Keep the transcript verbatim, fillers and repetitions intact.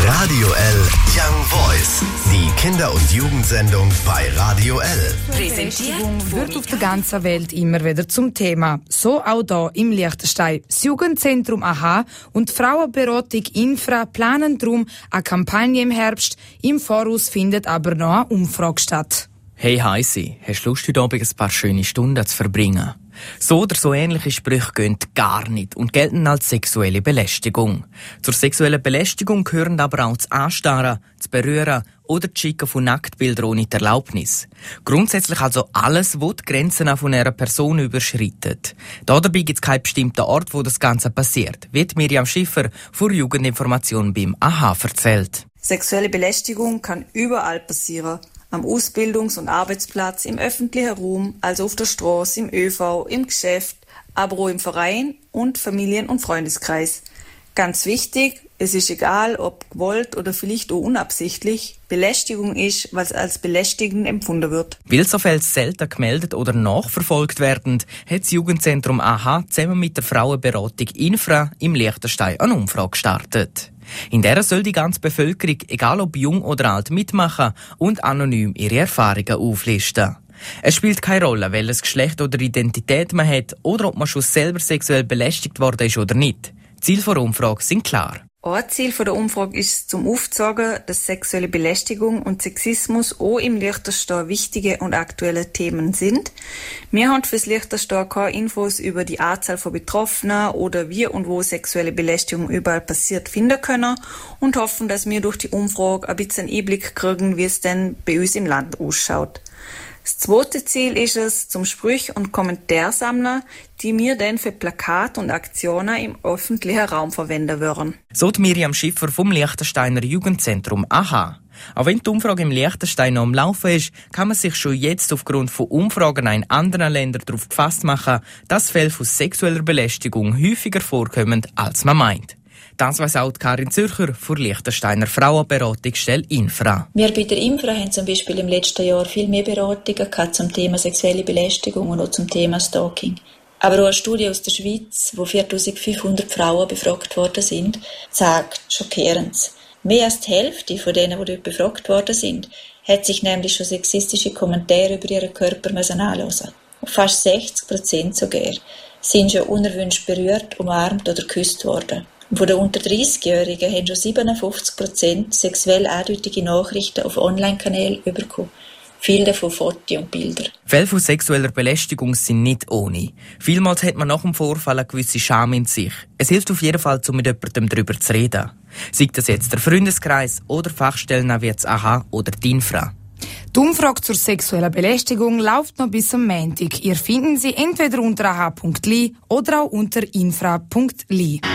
Radio L Young Voice. Die Kinder- und Jugendsendung bei Radio L. Präsentiert wird auf der ganzen Welt immer wieder zum Thema. So auch hier im Liechtenstein. Das Jugendzentrum A H und die Frauenberatung Infra planen darum eine Kampagne im Herbst. Im Voraus findet aber noch eine Umfrage statt. Hey Heisi, hast du Lust, heute Abend ein paar schöne Stunden zu verbringen? So oder so ähnliche Sprüche gehen gar nicht und gelten als sexuelle Belästigung. Zur sexuellen Belästigung gehören aber auch das Anstarren, das Berühren oder das Schicken von Nacktbildern ohne die Erlaubnis. Grundsätzlich also alles, was die Grenzen von einer Person überschreitet. Dabei gibt es keinen bestimmten Ort, wo das Ganze passiert, wie Miriam Schiffer von Jugendinformation beim A H erzählt. Sexuelle Belästigung kann überall passieren. Am Ausbildungs- und Arbeitsplatz, im öffentlichen Raum, also auf der Straße, im ÖV, im Geschäft, aber auch im Verein und Familien- und Freundeskreis. Ganz wichtig, es ist egal, ob gewollt oder vielleicht auch unabsichtlich, Belästigung ist, was als belästigend empfunden wird. Weil so Fälle selten gemeldet oder nachverfolgt werden, hat das Jugendzentrum A H zusammen mit der Frauenberatung Infra im Liechtenstein eine Umfrage gestartet. In der soll die ganze Bevölkerung, egal ob jung oder alt, mitmachen und anonym ihre Erfahrungen auflisten. Es spielt keine Rolle, welches Geschlecht oder Identität man hat oder ob man schon selber sexuell belästigt worden ist oder nicht. Ziel der Umfrage sind klar. Ein Ziel der Umfrage ist, zum aufzuzeigen, dass sexuelle Belästigung und Sexismus auch im Liechtenstein wichtige und aktuelle Themen sind. Wir haben fürs Liechtenstein keine Infos über die Anzahl von Betroffenen oder wie und wo sexuelle Belästigung überall passiert finden können und hoffen, dass wir durch die Umfrage ein bisschen Einblick kriegen, wie es denn bei uns im Land ausschaut. Das zweite Ziel ist es, zum Sprüche und Kommentare sammeln, die wir dann für Plakate und Aktionen im öffentlichen Raum verwenden würden. So die Miriam Schiffer vom Liechtensteiner Jugendzentrum A H. Auch wenn die Umfrage im Liechtenstein noch am Laufen ist, kann man sich schon jetzt aufgrund von Umfragen in anderen Ländern darauf gefasst machen, dass Fälle von sexueller Belästigung häufiger vorkommen, als man meint. Das weiss auch Karin Zürcher von Liechtensteiner Frauenberatungsstelle Infra. Wir bei der Infra haben zum Beispiel im letzten Jahr viel mehr Beratungen gehabt zum Thema sexuelle Belästigung und auch zum Thema Stalking. Aber auch eine Studie aus der Schweiz, wo viertausendfünfhundert Frauen befragt worden sind, zeigt schockierend. Mehr als die Hälfte von denen, die dort befragt worden sind, hat sich nämlich schon sexistische Kommentare über ihren Körper anhören müssen. Und fast sechzig Prozent sogar sind schon unerwünscht berührt, umarmt oder geküsst worden. Von den unter dreißigjährigen haben schon siebenundfünfzig Prozent sexuell eindeutige Nachrichten auf Online-Kanälen bekommen. Viele davon Fotos und Bilder. Fälle von sexueller Belästigung sind nicht ohne. Vielmals hat man nach dem Vorfall eine gewisse Scham in sich. Es hilft auf jeden Fall, um mit jemandem darüber zu reden. Sei das jetzt der Freundeskreis oder Fachstellen wie das A H oder die Infra. Die Umfrage zur sexuellen Belästigung läuft noch bis am Montag. Ihr findet sie entweder unter a h punkt l i oder auch unter infra punkt l i.